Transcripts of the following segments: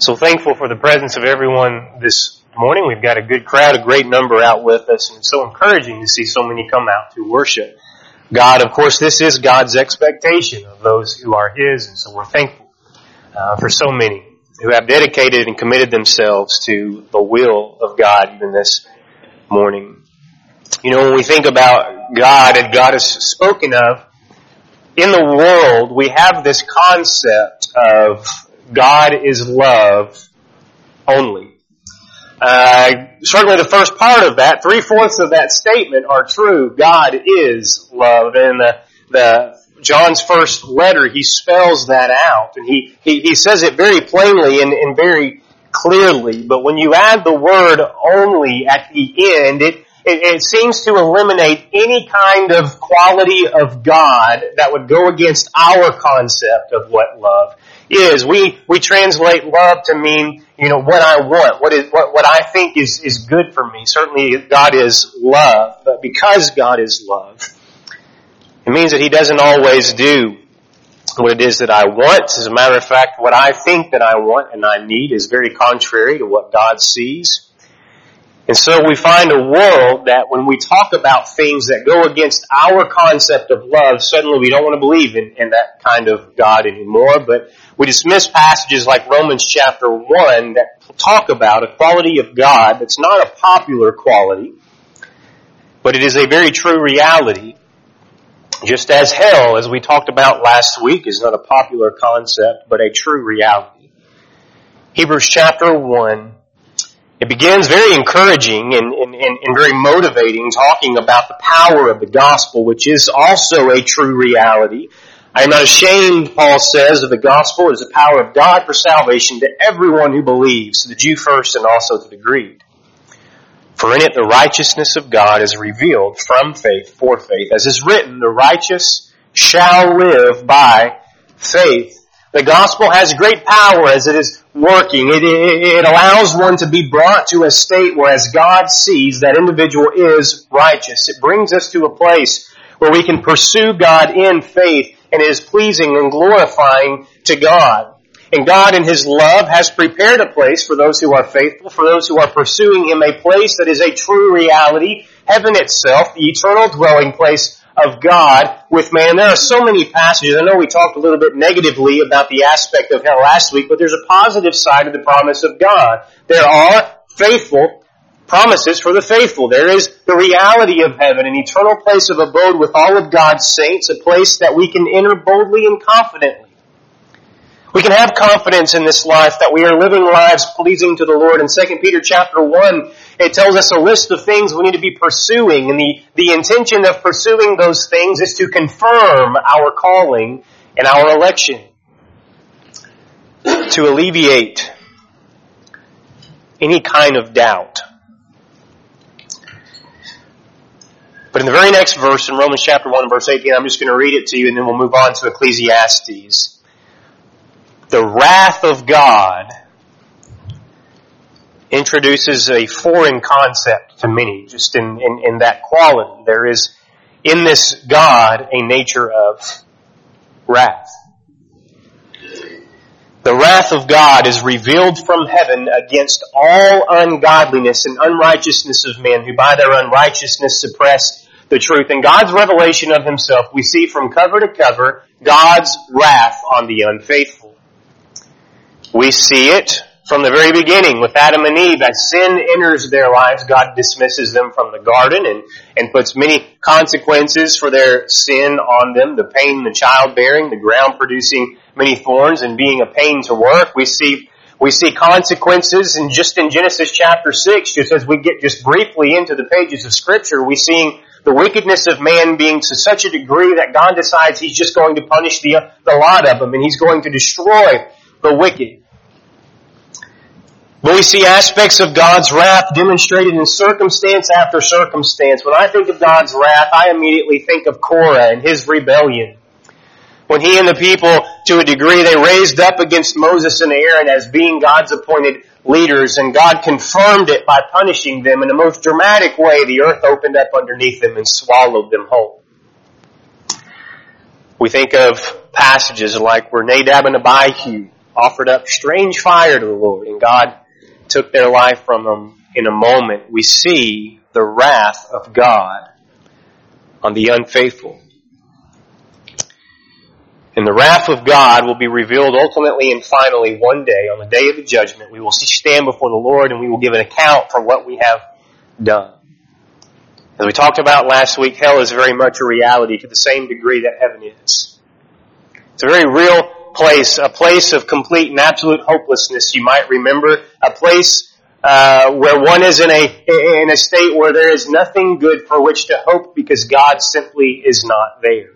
So thankful for the presence of everyone this morning. We've got a good crowd, a great number out with us, and it's so encouraging to see so many come out to worship God. Of course, this is God's expectation of those who are His, and so we're thankful for so many who have dedicated and committed themselves to the will of God even this morning. You know, when we think about God and God is spoken of, in the world we have this concept of God is love only. Certainly the first part of that, 3/4 of that statement are true. God is love. And John's first letter, he spells that out. And he says it very plainly and very clearly. But when you add the word only at the end, it seems to eliminate any kind of quality of God that would go against our concept of what love is. We translate love to mean, what I want, what I think is good for me. Certainly God is love, but because God is love, it means that He doesn't always do what it is that I want. As a matter of fact, what I think that I want and I need is very contrary to what God sees. And so we find a world that when we talk about things that go against our concept of love, suddenly we don't want to believe in that kind of God anymore. But we dismiss passages like Romans chapter 1 that talk about a quality of God that's not a popular quality, but it is a very true reality. Just as hell, as we talked about last week, is not a popular concept, but a true reality. Hebrews chapter 1. It begins very encouraging and very motivating, talking about the power of the gospel, which is also a true reality. I am not ashamed, Paul says, of the gospel. It is the power of God for salvation to everyone who believes, to the Jew first and also to the Greek. For in it the righteousness of God is revealed from faith for faith. As is written, the righteous shall live by faith. The gospel has great power as it is working. It allows one to be brought to a state where as God sees, that individual is righteous. It brings us to a place where we can pursue God in faith and it is pleasing and glorifying to God. And God in His love has prepared a place for those who are faithful, for those who are pursuing Him, a place that is a true reality, heaven itself, the eternal dwelling place of God with man. And there are so many passages. I know we talked a little bit negatively about the aspect of hell last week, but there's a positive side of the promise of God. There are faithful promises for the faithful. There is the reality of heaven, an eternal place of abode with all of God's saints, a place that we can enter boldly and confidently. We can have confidence in this life that we are living lives pleasing to the Lord. In 2 Peter chapter 1, it tells us a list of things we need to be pursuing. And the intention of pursuing those things is to confirm our calling and our election. To alleviate any kind of doubt. But in the very next verse, in Romans chapter 1 and verse 18, I'm just going to read it to you and then we'll move on to Ecclesiastes. The wrath of God introduces a foreign concept to many, just in that quality. There is in this God a nature of wrath. The wrath of God is revealed from heaven against all ungodliness and unrighteousness of men who by their unrighteousness suppress the truth. In God's revelation of Himself, we see from cover to cover God's wrath on the unfaithful. We see it from the very beginning with Adam and Eve. As sin enters their lives, God dismisses them from the garden and puts many consequences for their sin on them. The pain, the childbearing, the ground producing many thorns and being a pain to work. We see consequences in Genesis chapter 6, just as we get just briefly into the pages of Scripture, we see the wickedness of man being to such a degree that God decides He's just going to punish the lot of them and He's going to destroy the wicked. But we see aspects of God's wrath demonstrated in circumstance after circumstance. When I think of God's wrath, I immediately think of Korah and his rebellion. When he and the people, to a degree, they raised up against Moses and Aaron as being God's appointed leaders, and God confirmed it by punishing them in the most dramatic way. The earth opened up underneath them and swallowed them whole. We think of passages like where Nadab and Abihu offered up strange fire to the Lord, and God took their life from them in a moment. We see the wrath of God on the unfaithful. And the wrath of God will be revealed ultimately and finally one day, on the day of the judgment. We will stand before the Lord and we will give an account for what we have done. As we talked about last week, hell is very much a reality to the same degree that heaven is. It's a very real place, a place of complete and absolute hopelessness, you might remember, a place where one is in a state where there is nothing good for which to hope because God simply is not there.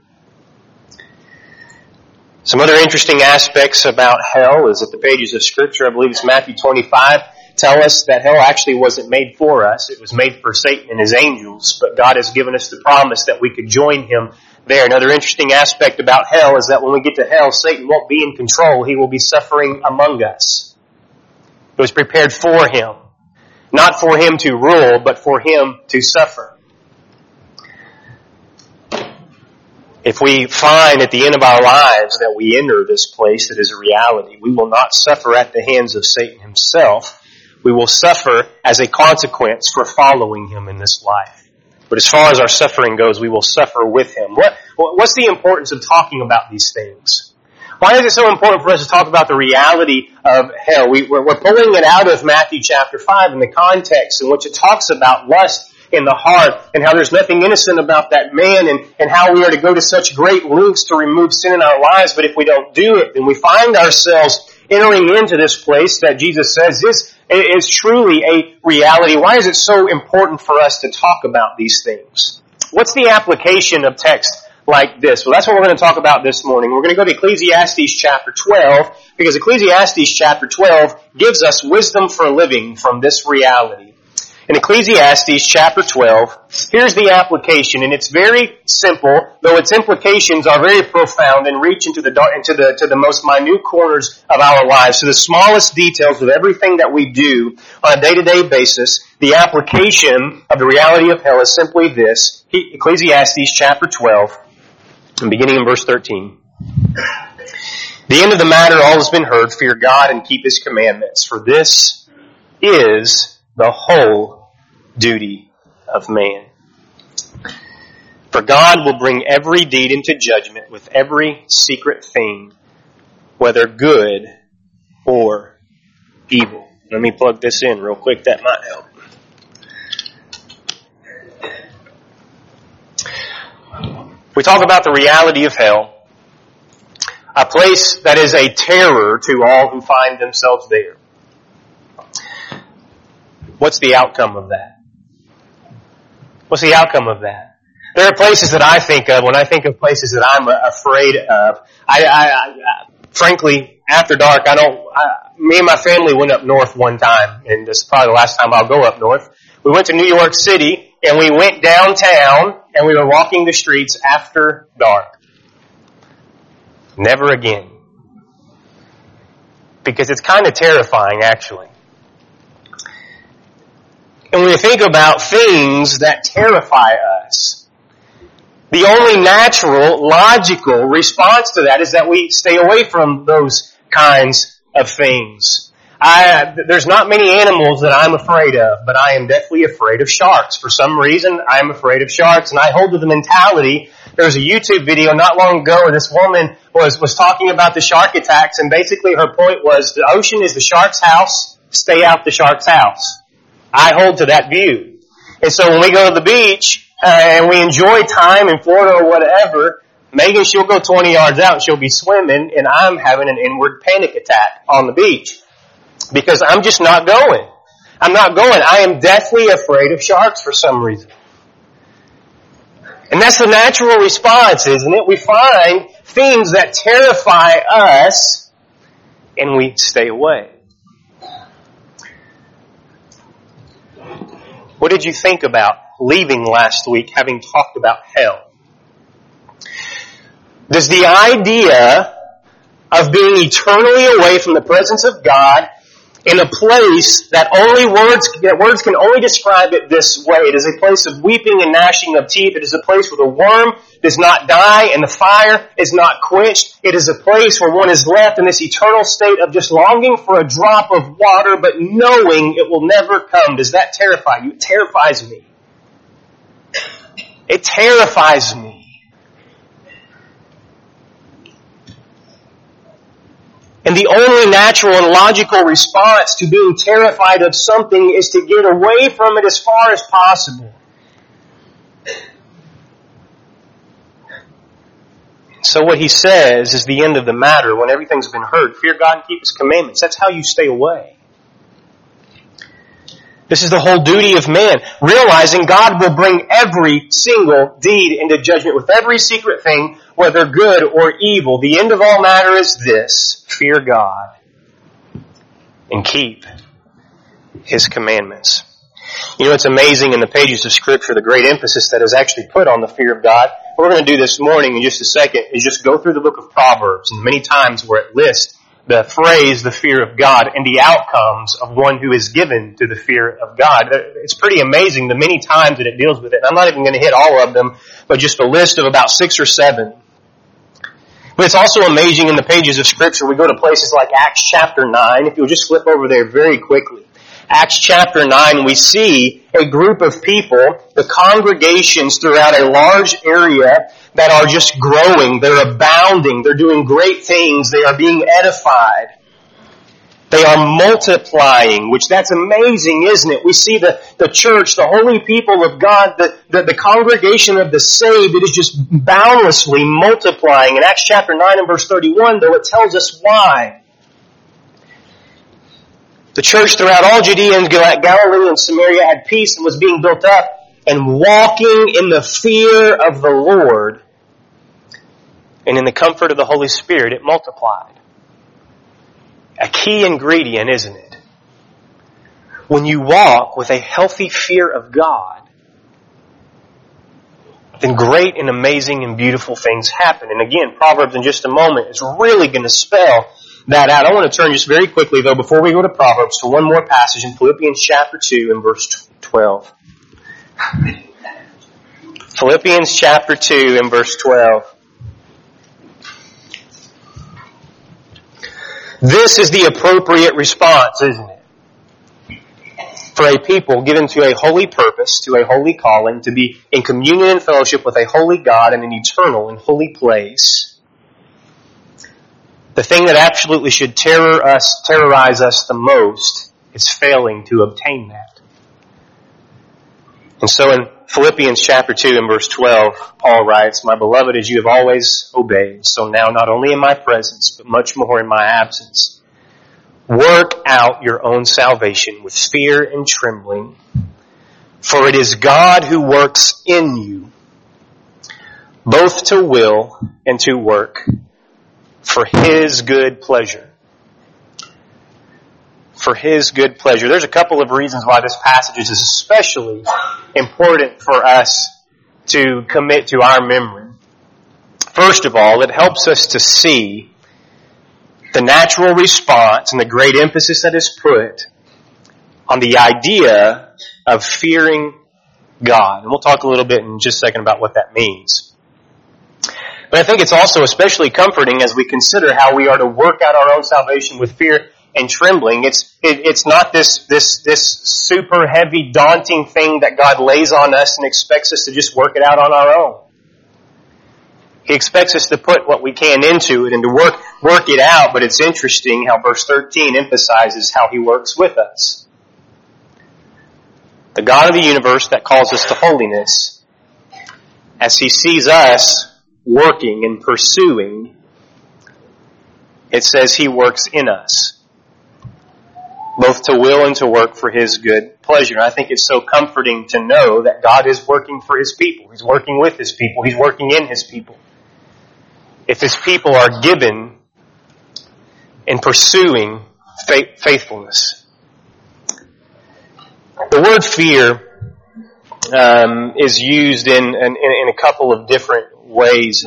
Some other interesting aspects about hell is that the pages of Scripture, I believe it's Matthew 25, tell us that hell actually wasn't made for us. It was made for Satan and his angels, but God has given us the promise that we could join him there. Another interesting aspect about hell is that when we get to hell, Satan won't be in control. He will be suffering among us. It was prepared for him. Not for him to rule, but for him to suffer. If we find at the end of our lives that we enter this place that is a reality, we will not suffer at the hands of Satan himself. We will suffer as a consequence for following him in this life. But as far as our suffering goes, we will suffer with him. What's the importance of talking about these things? Why is it so important for us to talk about the reality of hell? We're pulling it out of Matthew chapter 5 in the context in which it talks about lust in the heart and how there's nothing innocent about that man and how we are to go to such great lengths to remove sin in our lives. But if we don't do it, then we find ourselves entering into this place that Jesus says this is truly a reality. Why is it so important for us to talk about these things? What's the application of text like this? Well, that's what we're going to talk about this morning. We're going to go to Ecclesiastes chapter 12 because Ecclesiastes chapter 12 gives us wisdom for living from this reality. In Ecclesiastes chapter 12, here's the application, and it's very simple, though its implications are very profound and reach into the most minute corners of our lives, to the smallest details of everything that we do on a day-to-day basis. The application of the reality of hell is simply this. Ecclesiastes chapter 12, and beginning in verse 13. The end of the matter, all has been heard. Fear God and keep His commandments, for this is the whole duty of man. For God will bring every deed into judgment with every secret thing, whether good or evil. Let me plug this in real quick. That might help. We talk about the reality of hell, a place that is a terror to all who find themselves there. What's the outcome of that? What's the outcome of that? There are places that I think of when I think of places that I'm afraid of. Frankly, after dark, me and my family went up north one time, and this is probably the last time I'll go up north. We went to New York City, and we went downtown, and we were walking the streets after dark. Never again. Because it's kind of terrifying, actually. And when you think about things that terrify us, the only natural, logical response to that is that we stay away from those kinds of things. There's not many animals that I'm afraid of, but I am definitely afraid of sharks. For some reason, I'm afraid of sharks, and I hold to the mentality. There was a YouTube video not long ago where this woman was talking about the shark attacks, and basically her point was the ocean is the shark's house, stay out the shark's house. I hold to that view. And so when we go to the beach, and we enjoy time in Florida or whatever, Megan, she'll go 20 yards out and she'll be swimming, and I'm having an inward panic attack on the beach. Because I'm just not going. I'm not going. I am deathly afraid of sharks for some reason. And that's the natural response, isn't it? We find things that terrify us, and we stay away. What did you think about leaving last week, having talked about hell? Does the idea of being eternally away from the presence of God in a place that words can only describe it this way. It is a place of weeping and gnashing of teeth. It is a place where the worm does not die and the fire is not quenched. It is a place where one is left in this eternal state of just longing for a drop of water, but knowing it will never come. Does that terrify you? It terrifies me. It terrifies me. And the only natural and logical response to being terrified of something is to get away from it as far as possible. So what he says is the end of the matter when everything's been heard. Fear God and keep His commandments. That's how you stay away. This is the whole duty of man, realizing God will bring every single deed into judgment with every secret thing, whether good or evil. The end of all matter is this: fear God and keep His commandments. You know, it's amazing in the pages of Scripture, the great emphasis that is actually put on the fear of God. What we're going to do this morning in just a second is just go through the book of Proverbs, and many times where it lists the phrase, the fear of God, and the outcomes of one who is given to the fear of God. It's pretty amazing the many times that it deals with it. And I'm not even going to hit all of them, but just a list of about 6 or 7. But it's also amazing in the pages of Scripture. We go to places like Acts chapter 9. If you'll just flip over there very quickly. Acts chapter 9, we see a group of people, the congregations throughout a large area that are just growing. They're abounding. They're doing great things. They are being edified. They are multiplying, which that's amazing, isn't it? We see the church, the holy people of God, the congregation of the saved, it is just boundlessly multiplying. In Acts chapter 9 and verse 31, though, it tells us why. The church throughout all Judea and Galilee and Samaria had peace and was being built up and walking in the fear of the Lord and in the comfort of the Holy Spirit, it multiplied. A key ingredient, isn't it? When you walk with a healthy fear of God, then great and amazing and beautiful things happen. And again, Proverbs in just a moment is really going to spell that out. I want to turn just very quickly, though, before we go to Proverbs, to one more passage in Philippians chapter 2 and verse 12. Philippians chapter 2 and verse 12. This is the appropriate response, isn't it? For a people given to a holy purpose, to a holy calling, to be in communion and fellowship with a holy God in an eternal and holy place. The thing that absolutely should terrorize us the most is failing to obtain that. And so in Philippians chapter 2 and verse 12, Paul writes, "My beloved, as you have always obeyed, so now not only in my presence, but much more in my absence, work out your own salvation with fear and trembling, for it is God who works in you, both to will and to work, for His good pleasure." For His good pleasure. There's a couple of reasons why this passage is especially important for us to commit to our memory. First of all, it helps us to see the natural response and the great emphasis that is put on the idea of fearing God. And we'll talk a little bit in just a second about what that means. But I think it's also especially comforting as we consider how we are to work out our own salvation with fear and trembling. It's not this super heavy, daunting thing that God lays on us and expects us to just work it out on our own. He expects us to put what we can into it and to work it out, but it's interesting how verse 13 emphasizes how He works with us. The God of the universe that calls us to holiness, as He sees us working and pursuing, it says He works in us, both to will and to work for His good pleasure. And I think it's so comforting to know that God is working for His people. He's working with His people. He's working in His people. If His people are given in pursuing faithfulness. The word fear is used in a couple of different ways.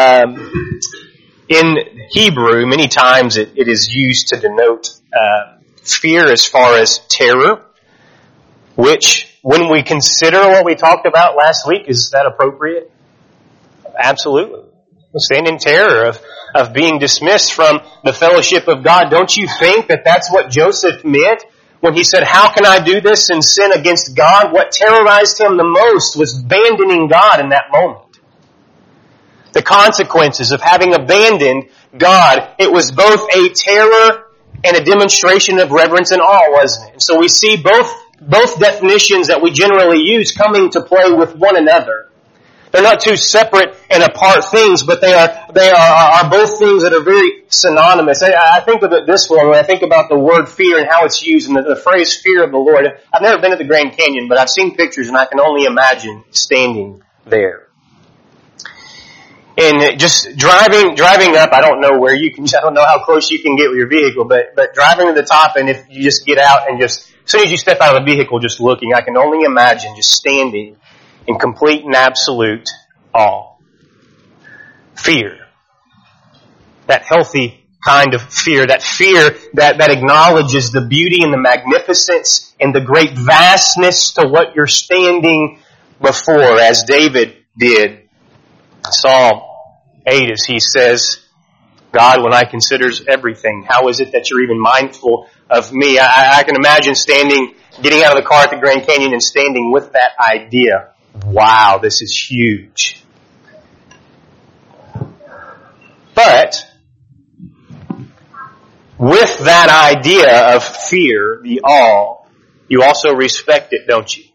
In Hebrew, many times it is used to denote fear as far as terror, which, when we consider what we talked about last week, is that appropriate? Absolutely. We stand in terror of being dismissed from the fellowship of God. Don't you think that that's what Joseph meant when he said, how can I do this and sin against God? What terrorized him the most was abandoning God in that moment. The consequences of having abandoned God, it was both a terror and a demonstration of reverence and awe, wasn't it? And so we see both definitions that we generally use coming to play with one another. They're not two separate and apart things, but they are both things that are very synonymous. I think of it this way when I think about the word fear and how it's used, and the phrase fear of the Lord. I've never been to the Grand Canyon, but I've seen pictures and I can only imagine standing there. And just driving up, I don't know how close you can get with your vehicle, but driving to the top, and if you just get out and just, as soon as you step out of the vehicle just looking, I can only imagine just standing in complete and absolute awe. Fear. That healthy kind of fear. That fear that acknowledges the beauty and the magnificence and the great vastness to what you're standing before, as David did. Psalm 8, as he says, God, when I consider everything, how is it that you're even mindful of me? I can imagine getting out of the car at the Grand Canyon and standing with that idea. Wow, this is huge. But with that idea of fear, the awe, you also respect it, don't you?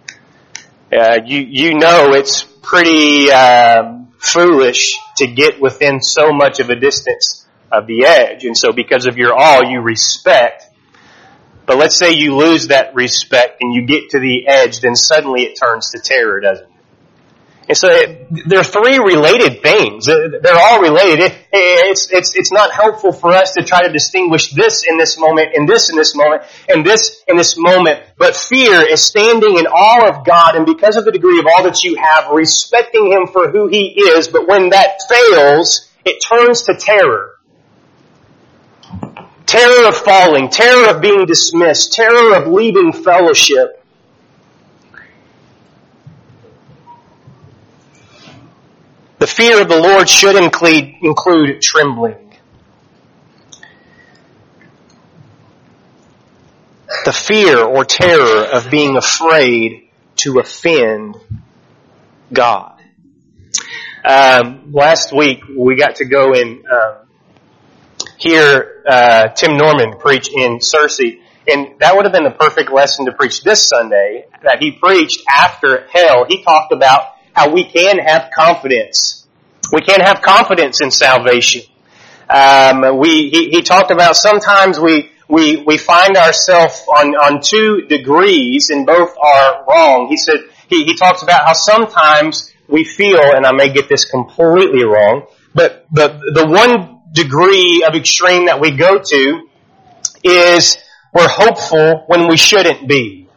You know it's pretty foolish to get within so much of a distance of the edge. And so because of your awe, you respect. But let's say you lose that respect and you get to the edge, then suddenly it turns to terror, doesn't it? And so there are three related things. They're all related. It's not helpful for us to try to distinguish this in this moment, and this in this moment, and this in this moment. But fear is standing in awe of God, and because of the degree of awe that you have, respecting Him for who He is. But when that fails, it turns to terror. Terror of falling, terror of being dismissed, terror of leaving fellowship. The fear of the Lord should include trembling. The fear or terror of being afraid to offend God. Last week we got to go and hear Tim Norman preach in Searcy, and that would have been the perfect lesson to preach this Sunday that he preached after hell. He talked about how we can have confidence. We can have confidence in salvation. He talked about sometimes we find ourselves on two degrees and both are wrong. He said, he talks about how sometimes we feel, and I may get this completely wrong, but the one degree of extreme that we go to is we're hopeful when we shouldn't be.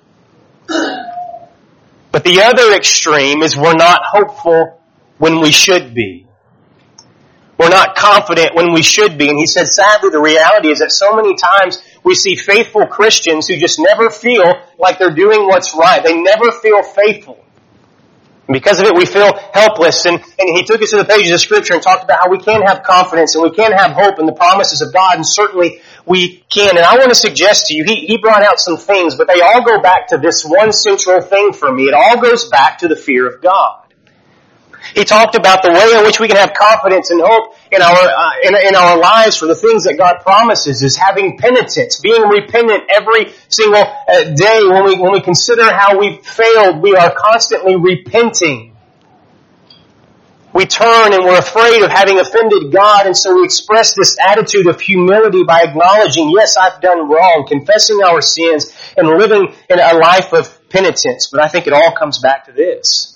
But the other extreme is we're not hopeful when we should be. We're not confident when we should be. And he said, sadly, the reality is that so many times we see faithful Christians who just never feel like they're doing what's right. They never feel faithful. And because of it, we feel helpless. And he took us to the pages of Scripture and talked about how we can have confidence and we can have hope in the promises of God, and certainly we can. And I want to suggest to you, he brought out some things, but they all go back to this one central thing for me. It all goes back to the fear of God. He talked about the way in which we can have confidence and hope in our lives for the things that God promises is having penitence, being repentant every single day. When we consider how we've failed, we are constantly repenting. We turn and we're afraid of having offended God, and so we express this attitude of humility by acknowledging, yes, I've done wrong, confessing our sins, and living in a life of penitence. But I think it all comes back to this.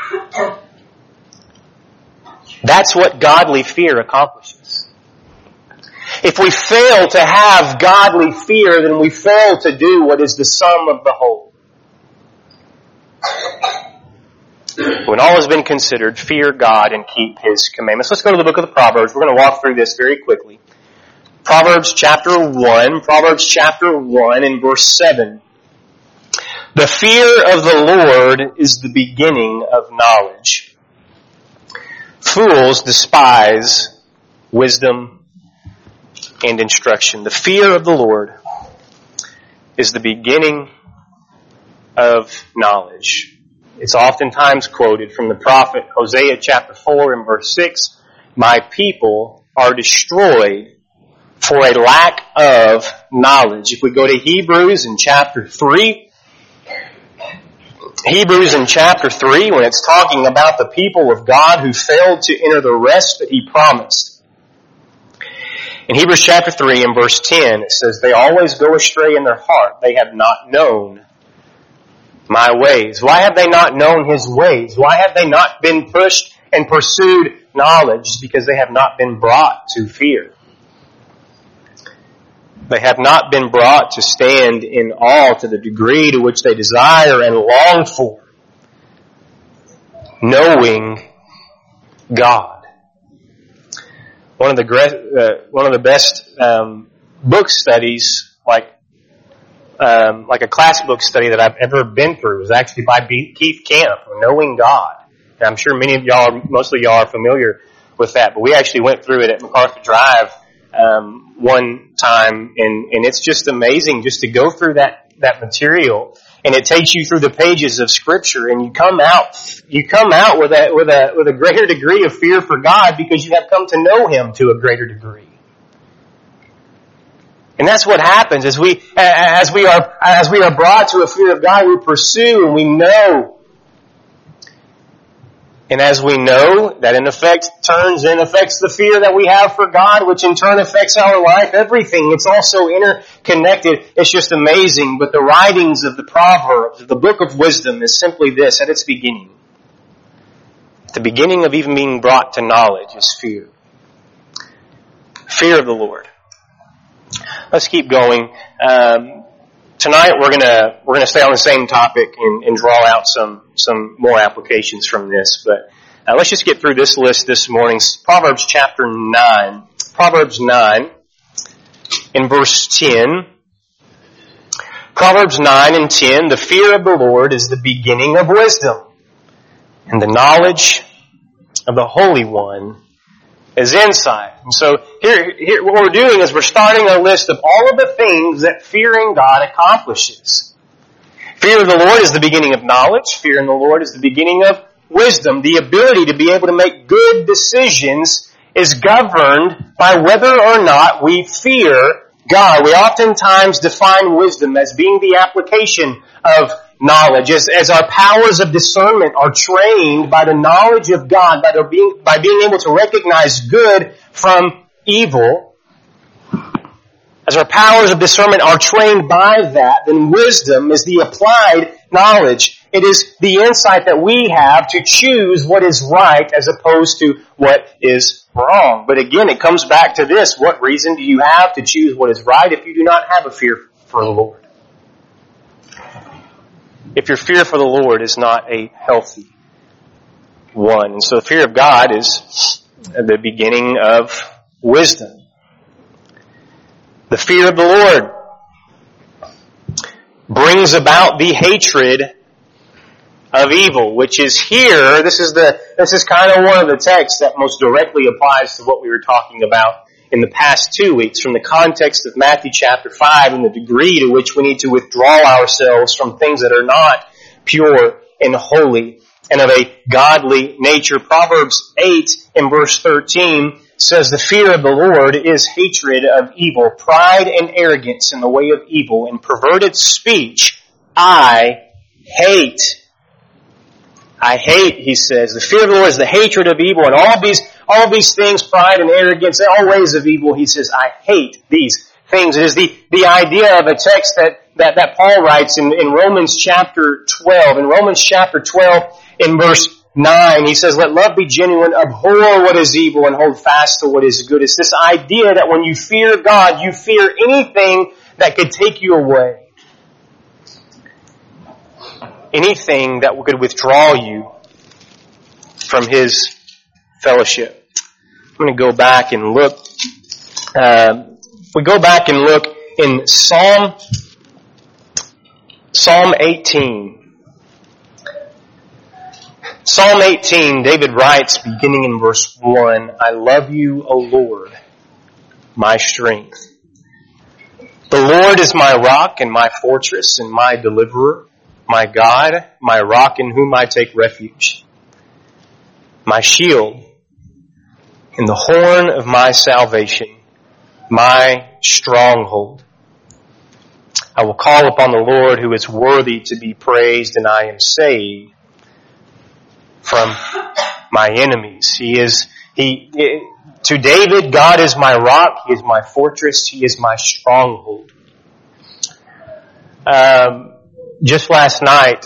That's what godly fear accomplishes. If we fail to have godly fear, then we fail to do what is the sum of the whole. When all has been considered, fear God and keep His commandments. Let's go to the book of the Proverbs. We're going to walk through this very quickly. Proverbs chapter 1 and verse 7. The fear of the Lord is the beginning of knowledge. Fools despise wisdom and instruction. The fear of the Lord is the beginning of knowledge. It's oftentimes quoted from the prophet Hosea chapter 4 and verse 6. My people are destroyed for a lack of knowledge. If we go to Hebrews in chapter 3, when it's talking about the people of God who failed to enter the rest that He promised. In Hebrews chapter 3 and verse 10, it says, they always go astray in their heart. They have not known my ways. Why have they not known His ways? Why have they not been pushed and pursued knowledge? Because they have not been brought to fear. They have not been brought to stand in awe to the degree to which they desire and long for knowing God. One of the best book studies, like a class book study that I've ever been through, was actually by Keith Camp, Knowing God. And I'm sure most of y'all are familiar with that, but we actually went through it at MacArthur Drive one time, and it's just amazing just to go through that material, and it takes you through the pages of Scripture, and you come out with a greater degree of fear for God because you have come to know Him to a greater degree. And that's what happens as we are brought to a fear of God. We pursue and we know. And as we know, that in effect affects the fear that we have for God, which in turn affects our life, everything. It's also interconnected. It's just amazing. But the writings of the Proverbs, the book of wisdom, is simply this at its beginning. The beginning of even being brought to knowledge is fear. Fear of the Lord. Let's keep going. Tonight we're gonna stay on the same topic and draw out some more applications from this. But let's just get through this list this morning. Proverbs chapter 9. Proverbs 9 in verse 10. Proverbs 9 and 10. The fear of the Lord is the beginning of wisdom, and the knowledge of the Holy One is insight. And so here what we're doing is we're starting a list of all of the things that fearing God accomplishes. Fear of the Lord is the beginning of knowledge. Fear in the Lord is the beginning of wisdom. The ability to be able to make good decisions is governed by whether or not we fear God. We oftentimes define wisdom as being the application of knowledge, as our powers of discernment are trained by the knowledge of God, by being able to recognize good from evil. As our powers of discernment are trained by that, then wisdom is the applied knowledge. It is the insight that we have to choose what is right as opposed to what is wrong. But again, it comes back to this. What reason do you have to choose what is right if you do not have a fear for the Lord? If your fear for the Lord is not a healthy one. And so the fear of God is the beginning of wisdom. The fear of the Lord brings about the hatred of evil, which is here. This is kind of one of the texts that most directly applies to what we were talking about in the past 2 weeks from the context of Matthew chapter 5 and the degree to which we need to withdraw ourselves from things that are not pure and holy and of a godly nature. Proverbs 8 in verse 13 says, the fear of the Lord is hatred of evil, pride and arrogance in the way of evil, and perverted speech I hate. I hate, he says. The fear of the Lord is the hatred of evil, and all of these things, pride and arrogance, all ways of evil, he says, I hate these things. It is the idea of a text that Paul writes in Romans chapter 12. In Romans chapter 12, in verse 9, he says, let love be genuine, abhor what is evil, and hold fast to what is good. It's this idea that when you fear God, you fear anything that could take you away. Anything that could withdraw you from His fellowship. I'm going to go back and look If we go back and look in Psalm 18. Psalm 18, David writes, beginning in verse 1, I love you, O Lord, my strength. The Lord is my rock and my fortress and my deliverer, my God, my rock in whom I take refuge, my shield and the horn of my salvation, my stronghold. I will call upon the Lord who is worthy to be praised, and I am saved from my enemies. To David, God is my rock, He is my fortress, He is my stronghold. Just last night,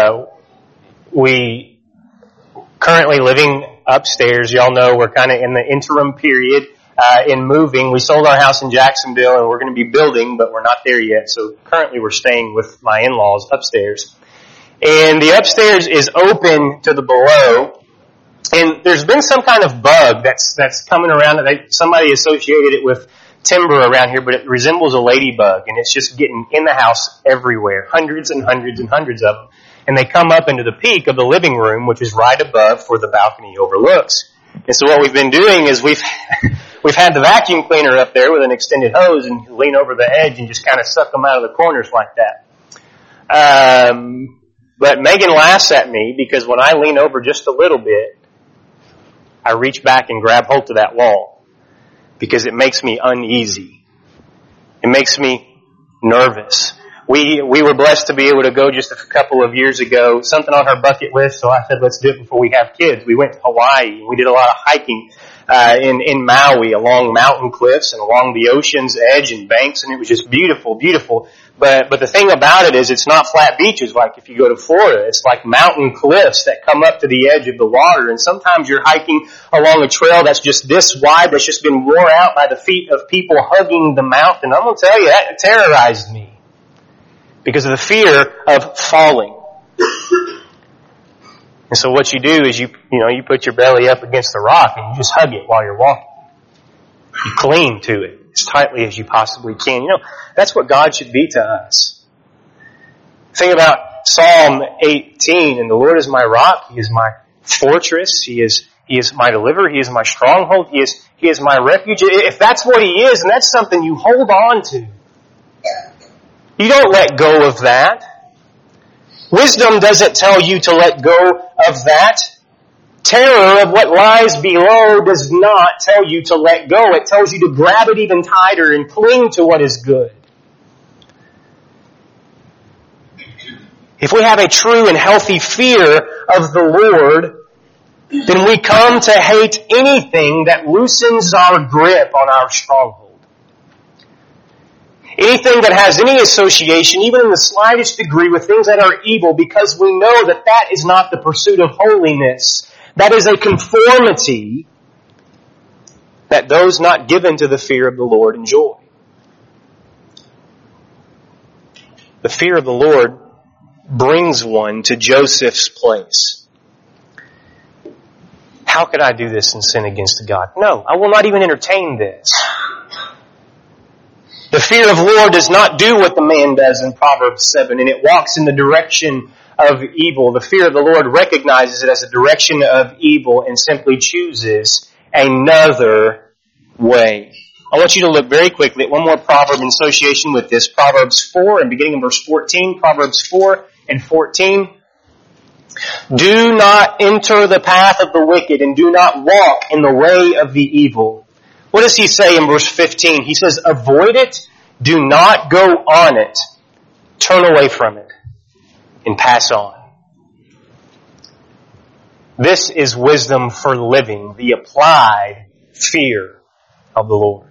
we currently living upstairs. Y'all know we're kind of in the interim period in moving. We sold our house in Jacksonville and we're going to be building, but we're not there yet. So currently we're staying with my in-laws upstairs. And the upstairs is open to the below. And there's been some kind of bug that's coming around. Somebody associated it with timber around here, but it resembles a ladybug. And it's just getting in the house everywhere. Hundreds and hundreds and hundreds of them. And they come up into the peak of the living room, which is right above where the balcony overlooks. And so what we've been doing is we've had the vacuum cleaner up there with an extended hose and lean over the edge and just kind of suck them out of the corners like that. But Megan laughs at me because when I lean over just a little bit, I reach back and grab hold to that wall because it makes me uneasy. It makes me nervous. We were blessed to be able to go just a couple of years ago, something on our bucket list, so I said, let's do it before we have kids. We went to Hawaii. We did a lot of hiking in Maui along mountain cliffs and along the ocean's edge and banks, and it was just beautiful, beautiful. But the thing about it is it's not flat beaches like if you go to Florida. It's like mountain cliffs that come up to the edge of the water, and sometimes you're hiking along a trail that's just this wide, that's just been wore out by the feet of people hugging the mountain. I'm going to tell you, that terrorized me because of the fear of falling. And so what you do is you put your belly up against the rock and you just hug it while you're walking. You cling to it as tightly as you possibly can. That's what God should be to us. Think about Psalm 18, and the Lord is my rock, He is my fortress, He is my deliverer, He is my stronghold, He is my refuge. If that's what He is, and that's something you hold on to, you don't let go of that. Wisdom doesn't tell you to let go of that. Terror of what lies below does not tell you to let go. It tells you to grab it even tighter and cling to what is good. If we have a true and healthy fear of the Lord, then we come to hate anything that loosens our grip on our stronghold. Anything that has any association, even in the slightest degree, with things that are evil, because we know that that is not the pursuit of holiness. That is a conformity that those not given to the fear of the Lord enjoy. The fear of the Lord brings one to Joseph's place. How could I do this and sin against God? No, I will not even entertain this. The fear of the Lord does not do what the man does in Proverbs 7, and it walks in the direction of evil. The fear of the Lord recognizes it as a direction of evil and simply chooses another way. I want you to look very quickly at one more proverb in association with this. Proverbs 4, and beginning in verse 14. Proverbs 4 and 14. Do not enter the path of the wicked, and do not walk in the way of the evil. What does he say in verse 15? He says, avoid it, do not go on it, turn away from it, and pass on. This is wisdom for living, the applied fear of the Lord.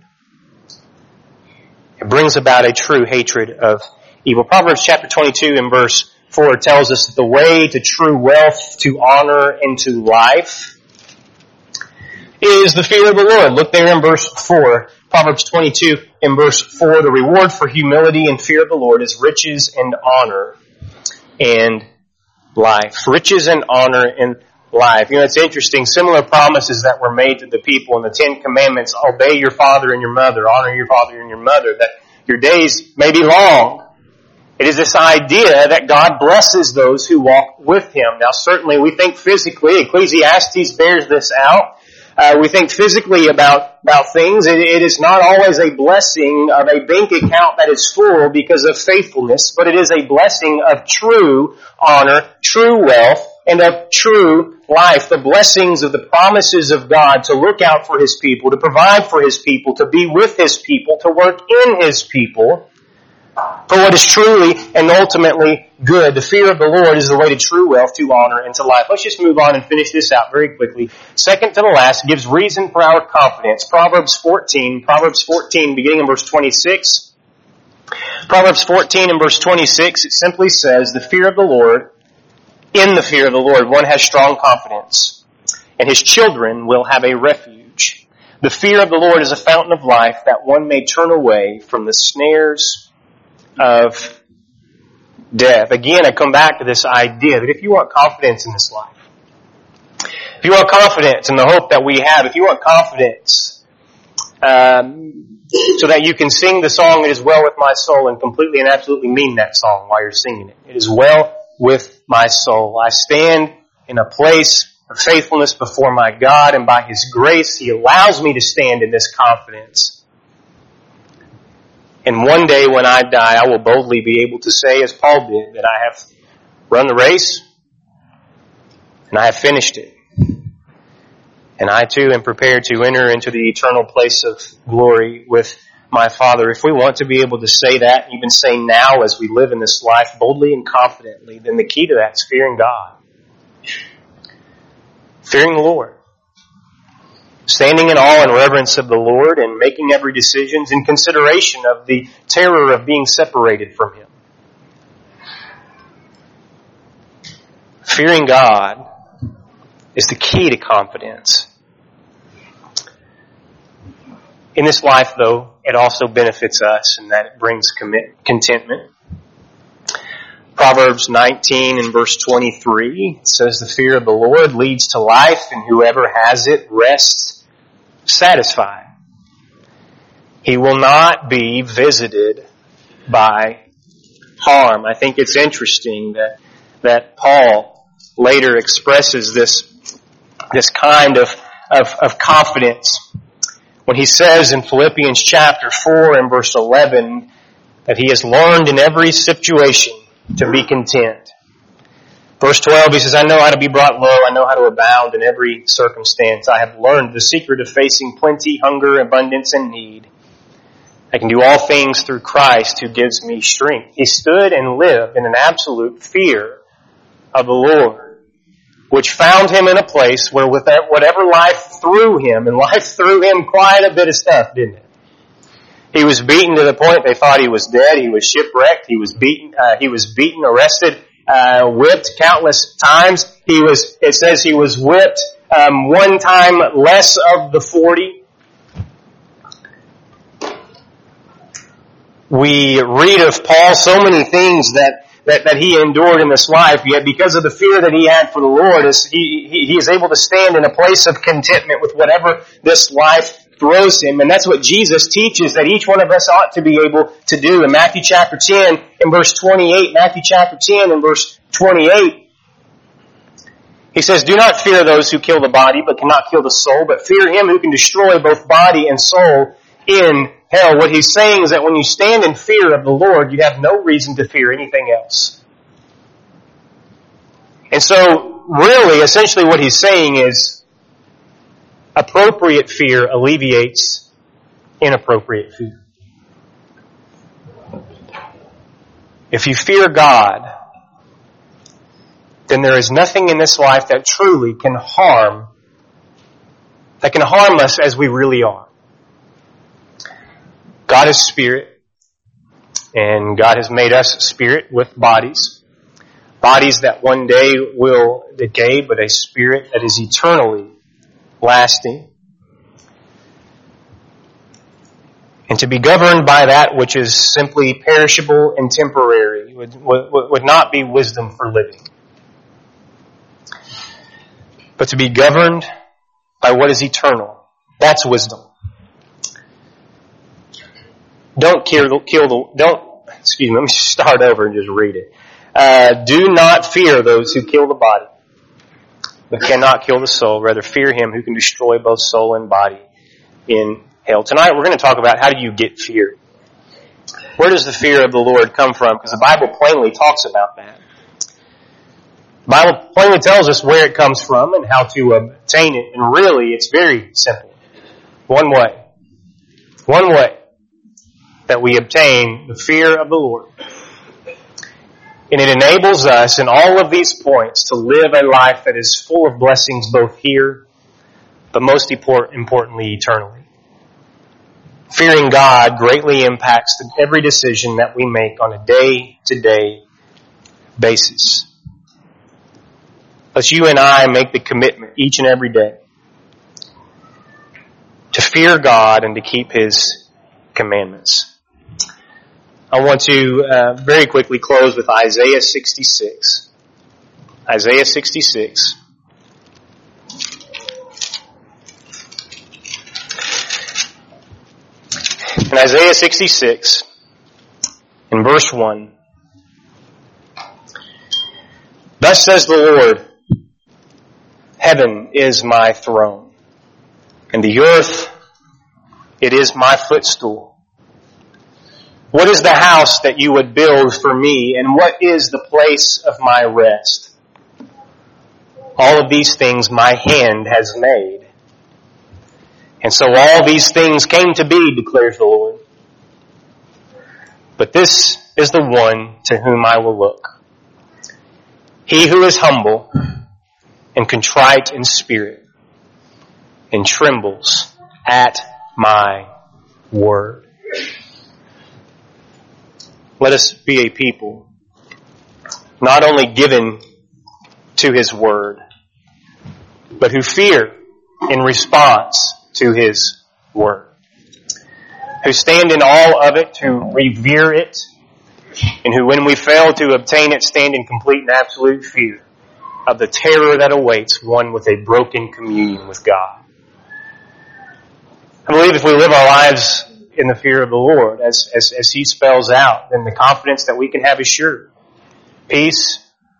It brings about a true hatred of evil. Proverbs chapter 22 and verse 4 tells us that the way to true wealth, to honor, and to life is the fear of the Lord. Look there in verse 4. Proverbs 22 in verse 4. The reward for humility and fear of the Lord is riches and honor and life. Riches and honor and life. You know, it's interesting. Similar promises that were made to the people in the Ten Commandments, obey your father and your mother, honor your father and your mother, that your days may be long. It is this idea that God blesses those who walk with Him. Now certainly we think physically, Ecclesiastes bears this out. We think physically about things. It is not always a blessing of a bank account that is full because of faithfulness, but it is a blessing of true honor, true wealth, and of true life. The blessings of the promises of God to look out for His people, to provide for His people, to be with His people, to work in His people for what is truly and ultimately good. The fear of the Lord is the way to true wealth, to honor, and to life. Let's just move on and finish this out very quickly. Second to the last gives reason for our confidence. Proverbs 14, beginning in verse 26. Proverbs 14 and verse 26, it simply says, the fear of the Lord, in the fear of the Lord, one has strong confidence, and his children will have a refuge. The fear of the Lord is a fountain of life, that one may turn away from the snares of death. Again, I come back to this idea that if you want confidence in this life, if you want confidence in the hope that we have, if you want confidence so that you can sing the song, it is well with my soul, and completely and absolutely mean that song while you're singing it. It is well with my soul. I stand in a place of faithfulness before my God, and by His grace, He allows me to stand in this confidence. And one day when I die, I will boldly be able to say, as Paul did, that I have run the race, and I have finished it. And I too am prepared to enter into the eternal place of glory with my Father. If we want to be able to say that, even say now as we live in this life boldly and confidently, then the key to that is fearing God. Fearing the Lord. Standing in awe and reverence of the Lord, and making every decision in consideration of the terror of being separated from Him. Fearing God is the key to confidence. In this life, though, it also benefits us in that it brings contentment. Proverbs 19 and verse 23 says, the fear of the Lord leads to life, and whoever has it rests satisfied. He will not be visited by harm. I think it's interesting that Paul later expresses this kind of confidence when he says in Philippians chapter 4 and verse 11 that he has learned in every situation to be content. Verse 12, he says, I know how to be brought low. I know how to abound in every circumstance. I have learned the secret of facing plenty, hunger, abundance, and need. I can do all things through Christ who gives me strength. He stood and lived in an absolute fear of the Lord, which found him in a place where with whatever life threw him, and life threw him quite a bit of stuff, didn't it? He was beaten to the point they thought he was dead. He was shipwrecked. He was beaten, arrested, whipped countless times. It says he was whipped, one time less of the 40. We read of Paul so many things that he endured in this life, yet because of the fear that he had for the Lord, he is able to stand in a place of contentment with whatever this life throws him. And that's what Jesus teaches that each one of us ought to be able to do. In Matthew chapter 10 and verse 28, he says, do not fear those who kill the body but cannot kill the soul, but fear him who can destroy both body and soul in hell. What he's saying is that when you stand in fear of the Lord, you have no reason to fear anything else. And so, really, essentially what he's saying is, appropriate fear alleviates inappropriate fear. If you fear God, then there is nothing in this life that truly can harm us as we really are. God is spirit, and God has made us spirit with bodies that one day will decay, but a spirit that is eternally lasting. And to be governed by that which is simply perishable and temporary would not be wisdom for living. but to be governed by what is eternal. That's wisdom. Let me start over and just read it. Do not fear those who kill the body, but cannot kill the soul. Rather fear him who can destroy both soul and body in hell. Tonight we're going to talk about how do you get fear. Where does the fear of the Lord come from? Because the Bible plainly talks about that. The Bible plainly tells us where it comes from and how to obtain it. And really, it's very simple. One way that we obtain the fear of the Lord. And it enables us in all of these points to live a life that is full of blessings both here, but most importantly, eternally. Fearing God greatly impacts every decision that we make on a day-to-day basis. Let's you and I make the commitment each and every day to fear God and to keep His commandments. I want to very quickly close with Isaiah 66. Isaiah 66. In Isaiah 66, in verse 1, thus says the Lord, heaven is my throne, and the earth, it is my footstool. What is the house that you would build for me, and what is the place of my rest? All of these things my hand has made. And so all these things came to be, declares the Lord. But this is the one to whom I will look. He who is humble and contrite in spirit and trembles at my word. Let us be a people not only given to His word, but who fear in response to His word. Who stand in awe of it, who revere it, and who, when we fail to obtain it, stand in complete and absolute fear of the terror that awaits one with a broken communion with God. I believe if we live our lives in the fear of the Lord, as He spells out, then the confidence that we can have is sure. Peace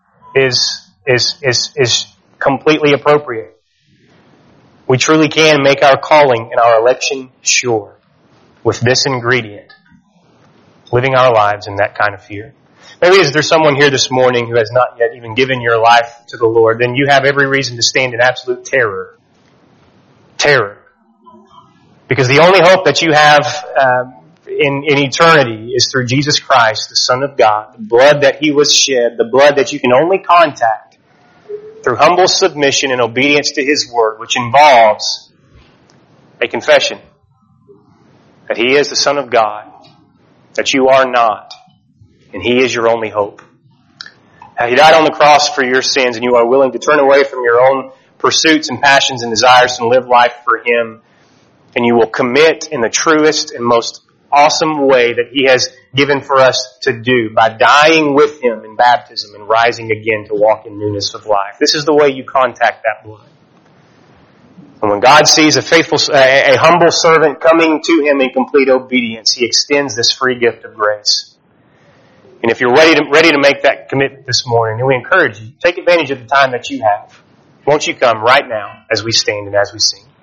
is completely appropriate. We truly can make our calling and our election sure with this ingredient, living our lives in that kind of fear. Maybe is there someone here this morning who has not yet even given your life to the Lord, then you have every reason to stand in absolute terror. Terror. Because the only hope that you have in eternity is through Jesus Christ, the Son of God, the blood that He was shed, the blood that you can only contact through humble submission and obedience to His word, which involves a confession that He is the Son of God, that you are not, and He is your only hope. Now, He died on the cross for your sins, and you are willing to turn away from your own pursuits and passions and desires and live life for Him, and you will commit in the truest and most awesome way that He has given for us to do by dying with Him in baptism and rising again to walk in newness of life. This is the way you contact that blood. And when God sees a humble servant coming to Him in complete obedience, He extends this free gift of grace. And if you're ready to make that commitment this morning, then we encourage you, take advantage of the time that you have. Won't you come right now as we stand and as we sing?